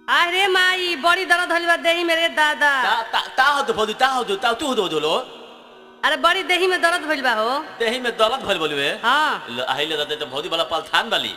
अरे माई बड़ी दर्द होली बा देही मेरे दादा। ता भौजी ता तू हो लो। अरे बड़ी देही में दर्द भइल बा हो। देही में दर्द भइल बोलवे। हां अहिले त भौजी वाला पलथान वाली।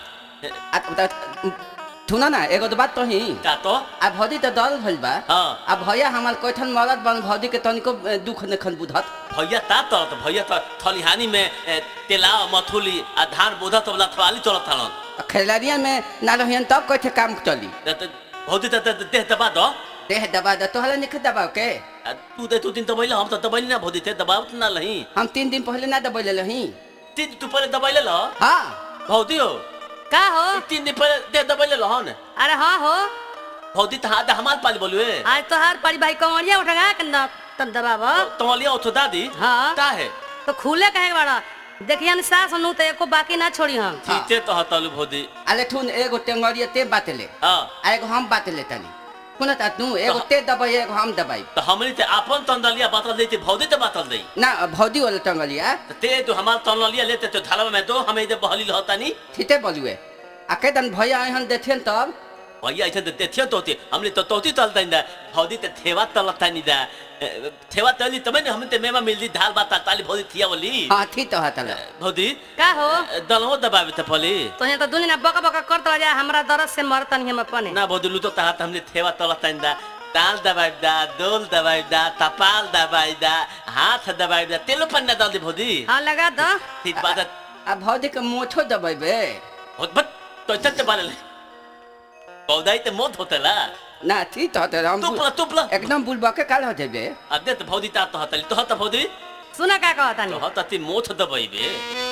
थुना ना एगो तो बात कही का तो आ भौजी त दर्द भइल बा। हां आ भैया हमार कोठन मरद बन भौजी के तनिको दुख नखन बुझत। भैया ता तो भैया त थलिहानी में तेला मथुली आ धान बोधा तो वाला थवाली चलत थालन। खेलारिया में ना रहियन तब कैसे काम चली। भौजी त देह दबा दो। देह दबा द तोहला निख दबाव के। तू दिन दबाइले हम त दबाइले ना भौजी थे दबाव त ना लही। हम 3 दिन पहले ना दबाइले लही। 3 तू पहले दबाइले ल। हां भौजी हो का हो 3 दिन पहले देह दबाइले ल हन। अरे हाँ हो भौजी त हाथ हमार पाली बोलवे। आज तो हर परी भाई कमरिया उठा के न तब दबाव तमलिया उठो दादी। हाँ का है तो खुले कहे बड़ा देखियन सास नु त एको बाकी ना छोड़ी हम। ठीते तो हतलु भौजी। अले थुन एगो टेंगरिया ते बातेले। हां आ एगो हम बातेले तनी। कुना ता तू एगो ते दबाई एगो हम दबाई। त हमनी ते अपन तंदलिया बातल देती भौजी ते बातल देई। ना भौजी वाला टेंगरिया ते तू हमार तंदलिया लेते तो थाला में तो हमें इधर बहली लहतानी। ठीते बोलुए। आ केदन भैया आइहन देथियन तब भैया ऐसे तो देखियो तोती हमने तो तोती तलता इंदा भौजी ते थेवा तलता निदा थेवा तली तमे ने हमने ते मेमा मिलदी धाल बात ताली भौजी थिया बोली। हां ठीक तो हतला भौजी का हो दलहो दबावे त पली तो यहाँ तो दुनिया बका बका करत जा हमरा दर्द से मरतन हम अपने ना भौजी लू तो ता हमने थेवा तलता इंदा ताल दबाई दा दोल दबाई दा तपाल दबाई दा हाथ दबाई दा तेलो पन्ना डाल दे भौजी। हां लगा दो ठीक बात आ भौजी के मोछो दबाइबे। बहुत तो चलते बाले पौधाई ते मौत होतला ना ठीक तो हतला हम तुपला एकदम बुलबा के काल हो जेबे। अदे तो भौजी ता तो हतली तो हत भौजी सुना का कहता तो नहीं हतती मोथ दबाइबे।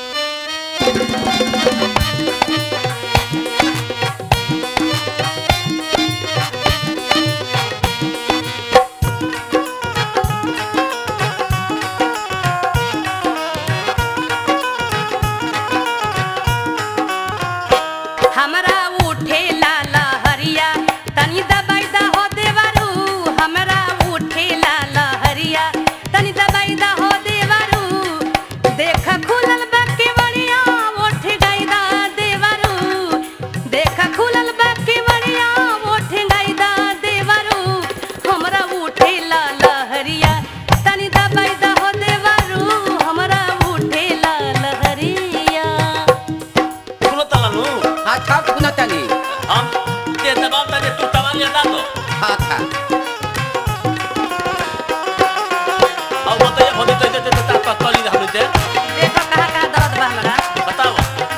हमरा उठे लाला हरिया तनी दबाई दा हो देवरू हमरा उठे लाला हरिया तनी दबाई दा हो देवरू देख खुलल बाकी बड़िया उठ गई दा देवरू देख खुलल बाकी बड़िया उठ गई दा देवरू हमरा उठे लाला हरिया तनी दबाई दा हो देवरू हमरा उठे लाला हरिया। सुनो तलानु हां था कुना तनी हम ते दबाव तने तू तवाल या दो हां था अब बताइए भौजी तो ता तली हमने ते देखो कहाँ कहाँ दर्द बा हमरा बताओ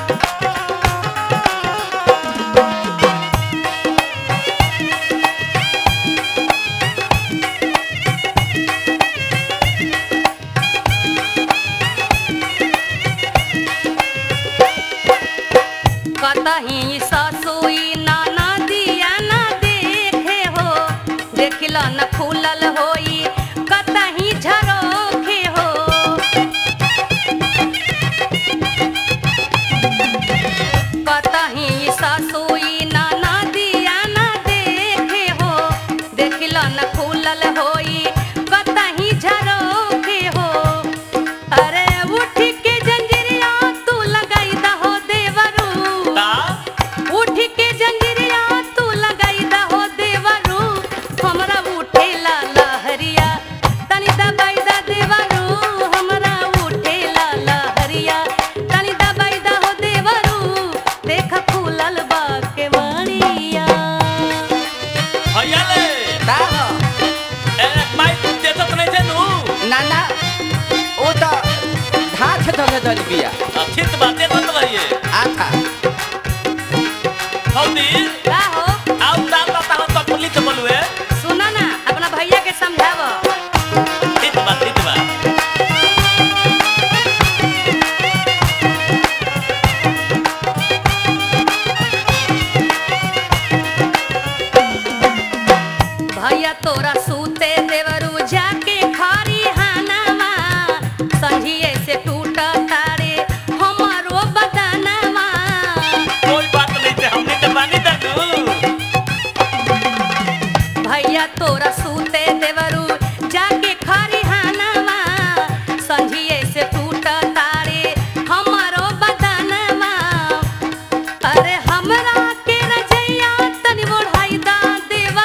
कतही ससुई नाना दिया ना देखे हो देखिला न खुलल होई कतही झरोखे हो कतही ससुई नाना दिया ना देखे हो देखिला न खुलल होई कतही झरोखे हो अरे उठ के जंजीरिया तू लगाई दहो देवरू ता उठ के जंजीरिया तू लगाई दहो देवरू हमरा उठे लाला हरिया तनी दबाई दा देवरू हमरा उठे लाला हरिया तनी दबाई दहो देवरू देख खुलल बा के मणिया। भैया ले का हो ए माई ते तो नहीं थे नु ना ना ओ तो धाछ धरे दल बिया ठीक बातें तो रहिए आ था भौजी का हो आओ ता तो पुलिस बोलवे सुना ना अपना भैया के समझाव ठीक बात भैया तोरा सूते देवरू जाके खारी हानावा संझिए से टूट तारे हमारो बदनवा कोई बात नहीं थे हमने तो पानी दादू भैया तोरा सूते देवरू जाके खारी हानावा संझिए से टूट तारे हमारो बदनवा अरे हमरा के रजैया तनी बढ़ाई दा देव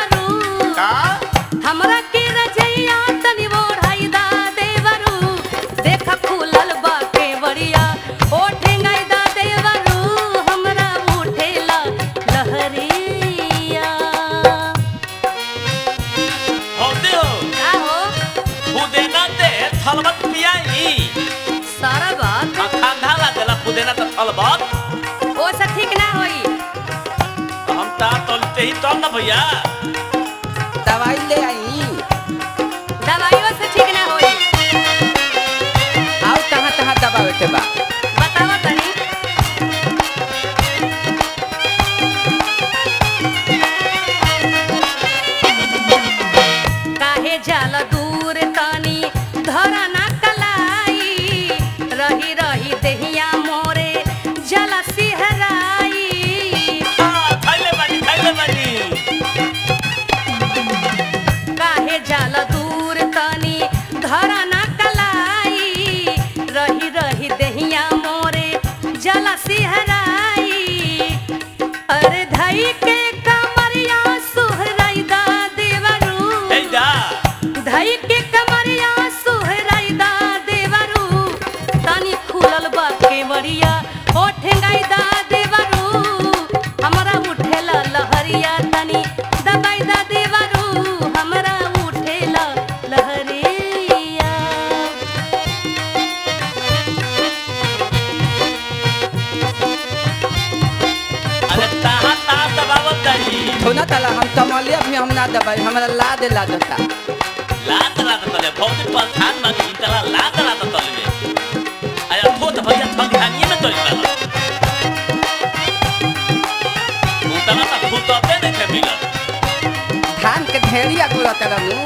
तलबत ओ से ठीक ना होई। तो हम ता तलते ही तब ना भैया। दवाई ले आई। दवाइयों से ठीक ना होई। आओ तहाँ तहाँ दबावे के बा। बतावा तनी। काहे जाला दूर तनी धरा ना कलाई, रही रही देहिया मोरे जला सिहराई। खैले बानी। काहे जाला दूर तनी धरा ना कलाई, रही रही देहिया मोरे जला सिहराई। अरे धई के कमरिया सुहराई दा देवरू, हे जा धई के कमरिया सुहराई दा देवरू, तनी खुलल बा केवड़िया ओ ठेंगाई दा देवरू, हमरा उठेला लहरिया तनी दबाई दा देवरू, हमरा उठेला लहरिया। अरे ता दबावत तारी। थोना तला हम तमलिया भी हम ना दबाई, हमरा ला दे ला देता। लात तले भौजी पर धान में तला लात तले में। अरे थो तो भैया थंगानिए में तोरी वाला। मुतला ता फुटते नहीं थे मिलत। धान के ढेरिया गुड़ा तरमू।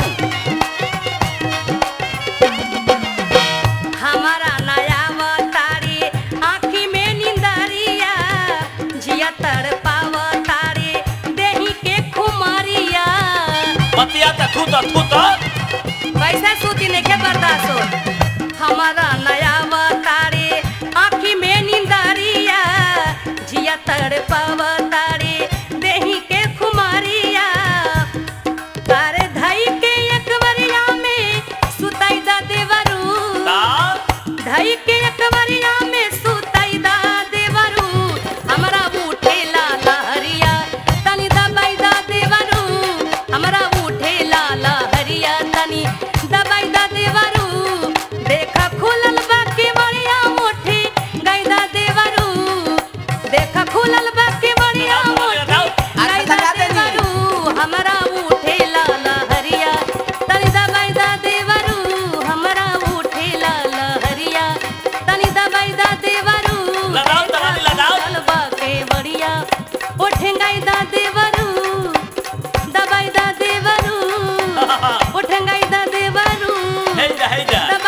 हमारा नया तारी आँखी में निंदरिया, जिया तर पाव तारी देही के खुमारिया। पतिया ता थू तो वैसा सूती नहीं बर्दाश्त हो। हमारा नया तारी आँखी में निंदरिया, जिया तर पाव तारी देही के खुमारिया। तारे धई के एकवरिया में सुताई दा देवरू, ता धई के एकवरिया में सुताई दा देवरू, हमरा उठेला लहरिया तनी दबाई दा देवरू, हमरा उठेला लहरिया तनी दबाई दा देवरू। देखा खुलल बा केवड़िया मुट्ठी गई दा देवरू, देखा खुलल बा केवड़िया मुट्ठी गई दा देवरू, हमरा उठेला लहरिया तनी दबाई दा देवरू, हमरा उठेला लहरिया तनी दबाई दा देवरू। लगाओ तगारी लगाओ। चलबा के बढ़िया उठेंगाई दा देवरू, दबाई दा देवरू, उठेंगाई दा देवरू, हे जा दबाई